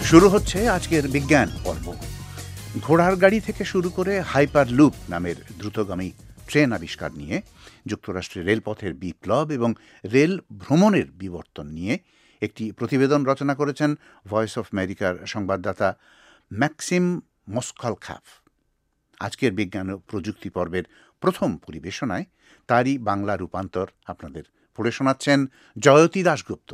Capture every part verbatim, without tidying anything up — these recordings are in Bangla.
শুরু হচ্ছে আজকের বিজ্ঞান পর্ব। ঘোড়ার গাড়ি থেকে শুরু করে হাইপার লুপ নামের দ্রুতগামী ট্রেন আবিষ্কার নিয়ে, যুক্তরাষ্ট্রের রেলপথের বিপ্লব এবং রেল ভ্রমণের বিবর্তন নিয়ে একটি প্রতিবেদন রচনা করেছেন ভয়েস অফ আমেরিকার সংবাদদাতা ম্যাক্সিম মস্কলখাফ। আজকের বিজ্ঞান ও প্রযুক্তি পর্বের প্রথম পরিবেশনায় তারই বাংলা রূপান্তর আপনাদের পড়ে শোনাচ্ছেন জয়তী দাশগুপ্ত।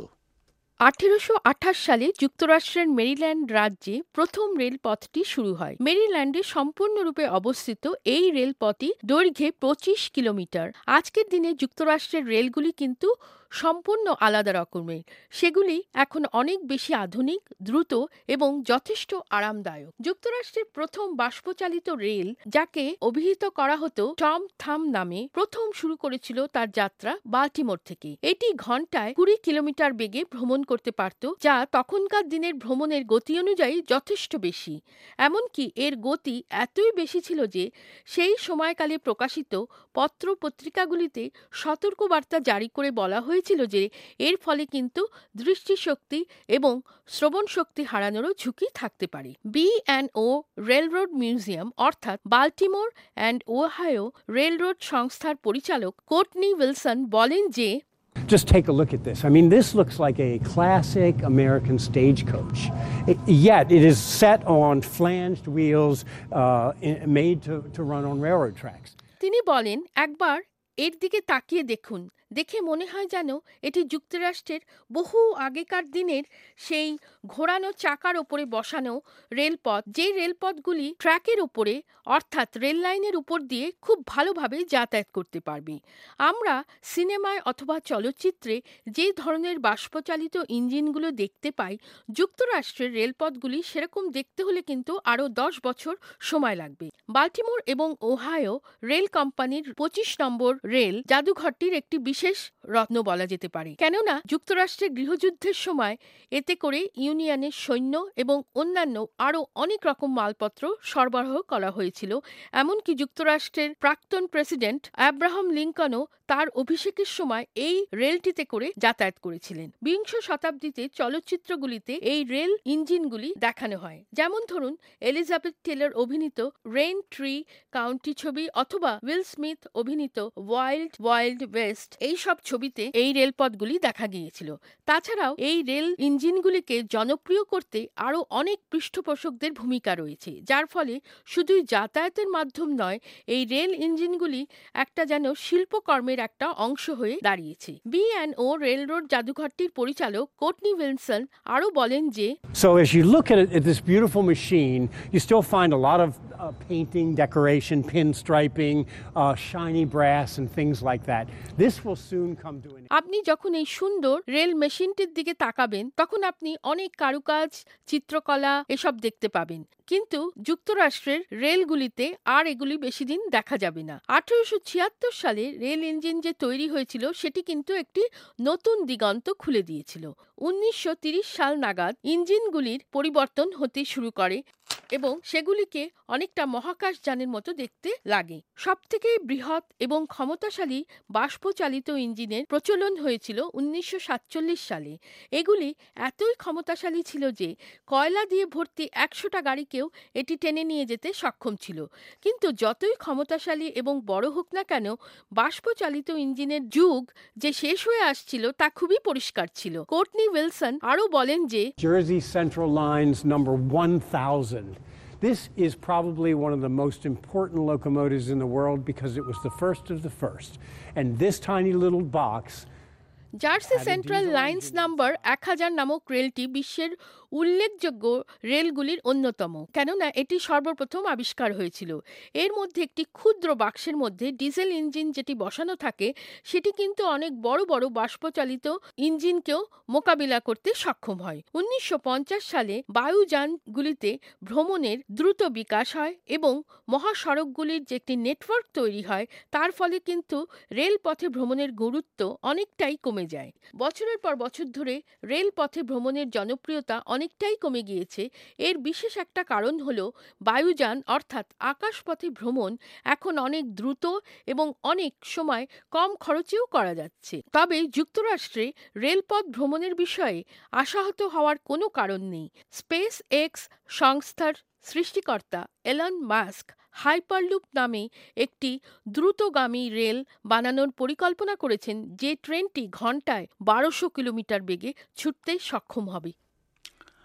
আঠেরোশো আঠাশ সালে যুক্তরাষ্ট্রের মেরিল্যান্ড রাজ্যে প্রথম রেলপথটি শুরু হয়। মেরিল্যান্ডে সম্পূর্ণরূপে অবস্থিত এই রেলপথটি দৈর্ঘ্যে পঁচিশ কিলোমিটার। আজকের দিনে যুক্তরাষ্ট্রের রেলগুলি কিন্তু সম্পূর্ণ আলাদা রকমের। সেগুলি এখন অনেক বেশি আধুনিক, দ্রুত এবং যথেষ্ট আরামদায়ক। যুক্তরাষ্ট্রের প্রথম বাষ্পচালিত রেল, যাকে অভিহিত করা হতো টম থাম নামে, প্রথম শুরু করেছিল তার যাত্রা বাল্টিমোর থেকে। এটি ঘন্টায় কুড়ি কিলোমিটার বেগে ভ্রমণ করতে পারত, যা তখনকার দিনের ভ্রমণের গতি অনুযায়ী যথেষ্ট বেশি। এমনকি এর গতি এতই বেশি ছিল যে সেই সময়কালে প্রকাশিত পত্র পত্রিকাগুলিতে সতর্কবার্তা জারি করে বলা হয়েছিল যে এর ফলে কিন্তু দৃষ্টিশক্তি এবং শ্রবণ শক্তি হারানোরও ঝুঁকি থাকতে পারে। B and O railroad museum অর্থাৎ বাল্টিমোর অ্যান্ড ওহাইও রেলরোড সংস্থার পরিচালক কোর্টনি উইলসন বলেন যে, Just take a look at this. I mean, this looks like a classic American stagecoach. It, yet it is set on flanged wheels uh, made to, to run on railroad tracks. তিনি বলেন, একবার এর দিকে তাকিয়ে দেখুন, দেখে মনে হয় যেন এটি যুক্তরাষ্ট্রের বহু আগেকার দিনের সেই ঘোরানো চাকার ওপরে বসানো রেলপথ, যে রেলপথগুলি ট্র্যাকের ওপরে অর্থাৎ রেল লাইনের উপর দিয়ে খুব ভালোভাবে যাতায়াত করতে পারবে। আমরা সিনেমায় অথবা চলচ্চিত্রে যে ধরনের বাষ্পচালিত ইঞ্জিনগুলো দেখতে পাই, যুক্তরাষ্ট্রের রেলপথগুলি সেরকম দেখতে হলে কিন্তু আরও দশ বছর সময় লাগবে। বাল্টিমোর এবং ওহাইও রেল কোম্পানির পঁচিশ নম্বর রেল জাদুঘরটির একটি বিশেষ রত্ন বলা যেতে পারে, কেননা যুক্তরাষ্ট্রের গৃহযুদ্ধের সময় এতে করে ইউনিয়নের সৈন্য এবং অন্যান্য আরও অনেক রকম মালপত্র সরবরাহ করা হয়েছিল। এমনকি যুক্তরাষ্ট্রের প্রাক্তন প্রেসিডেন্ট আব্রাহাম লিঙ্কনও তার অভিষেকের সময় এই রেলটিতে করে যাতায়াত করেছিলেন। বিংশ শতাব্দীতে চলচ্চিত্রগুলিতে এই রেল ইঞ্জিনগুলি দেখানো হয়, যেমন ধরুন এলিজাবেথ টেলর অভিনীত রেইন ট্রি কাউন্টি ছবি অথবা উইল স্মিথ অভিনীত ওয়াইল্ড ওয়াইল্ড ওয়েস্ট। এই সব ছবিতে এই রেলপথগুলি দেখা গিয়েছিল। তাছাড়াও এই রেল ইঞ্জিনগুলিকে জনপ্রিয় করতে আরও অনেক পৃষ্ঠপোষকদের ভূমিকা রয়েছে, যার ফলে শুধুই যাতায়াতের মাধ্যম নয়, এই রেল ইঞ্জিনগুলি একটা যেন শিল্পকর্মের একটা অংশ হয়ে দাঁড়িয়েছে। বি অ্যান্ড ও রেলরোড জাদুঘরটির পরিচালক কোর্টনি উইলসন আরও বলেন যে, So as you look at, it, at this beautiful machine, you still find a lot of uh, painting, decoration, pinstriping, uh, shiny brass and things like that. This will soon come to an end. আপনি যখন এই সুন্দর রেল মেশিনটির দিকে তাকাবেন, তখন আপনি অনেক কারুকাজ, চিত্রকলা এসব দেখতে পাবেন, কিন্তু যুক্তরাষ্ট্রের রেলগুলিতে আর এগুলি বেশি দিন দেখা যাবে না। আঠারোশো ছিয়াত্তর সালে রেল ইঞ্জিন যে তৈরি হয়েছিল, সেটি কিন্তু একটি নতুন দিগন্ত খুলে দিয়েছিল। উনিশশো তিরিশ সাল নাগাদ ইঞ্জিনগুলির পরিবর্তন হতে শুরু করে এবং সেগুলিকে অনেকটা মহাকাশযানের মতো দেখতে লাগে। সবথেকে বৃহৎ এবং ক্ষমতাশালী বাষ্পচালিত ইঞ্জিনের প্রচলন হয়েছিল উনিশশো সাতচল্লিশ সালে। এগুলি এতই ক্ষমতাশালী ছিল যে কয়লা দিয়ে ভর্তি একশোটা গাড়িকেও এটি টেনে নিয়ে যেতে সক্ষম ছিল। কিন্তু যতই ক্ষমতাশালী এবং বড় হোক না কেন, বাষ্পচালিত ইঞ্জিনের যুগ যে শেষ হয়ে আসছিল তা খুবই পরিষ্কার ছিল। কোর্টনি উইলসন আরও বলেন যে, Jersey Central Line's number one thousand. This is probably one of the most important locomotives in the world because it was the first of the first. And this tiny little box Jersey Central Lines number এক হাজার নামক রেলটি বিশ্বের উল্লেখযোগ্য রেলগুলির অন্যতম, কেননা এটি সর্বপ্রথম আবিষ্কার হয়েছিল। এর মধ্যে একটি ক্ষুদ্র বাক্সের মধ্যে ডিজেল ইঞ্জিন যেটি বসানো থাকে, সেটি কিন্তু অনেক বড় বড় বাষ্পচালিত ইঞ্জিনকেও মোকাবিলা করতে সক্ষম হয়। উনিশশো পঞ্চাশ সালে বায়ুযানগুলিতে ভ্রমণের দ্রুত বিকাশ হয় এবং মহাসড়কগুলির যে একটি নেটওয়ার্ক তৈরি হয়, তার ফলে কিন্তু রেলপথে ভ্রমণের গুরুত্ব অনেকটাই কমে কমে যায়। বছরের পর বছর ধরে রেলপথে ভ্রমণের জনপ্রিয়তা অনেকটাই কমে গিয়েছে। এর বিশেষ একটা কারণ হলো বায়ুযান অর্থাৎ আকাশপথে ভ্রমণ এখন অনেক দ্রুত এবং অনেক সময় কম খরচেও করা যাচ্ছে। তবে যুক্তরাষ্ট্রে রেলপথ ভ্রমণের বিষয়ে আশাহত হওয়ার কোনো কারণ নেই। স্পেস এক্স সংস্থার সৃষ্টিকর্তা এলন মাস্ক হাইপারলুপ নামে একটি দ্রুতগামী রেল বানানোর পরিকল্পনা করেছেন, যে ট্রেনটি ঘন্টায় বারোশো কিলোমিটার বেগে ছুটতে সক্ষম হবে।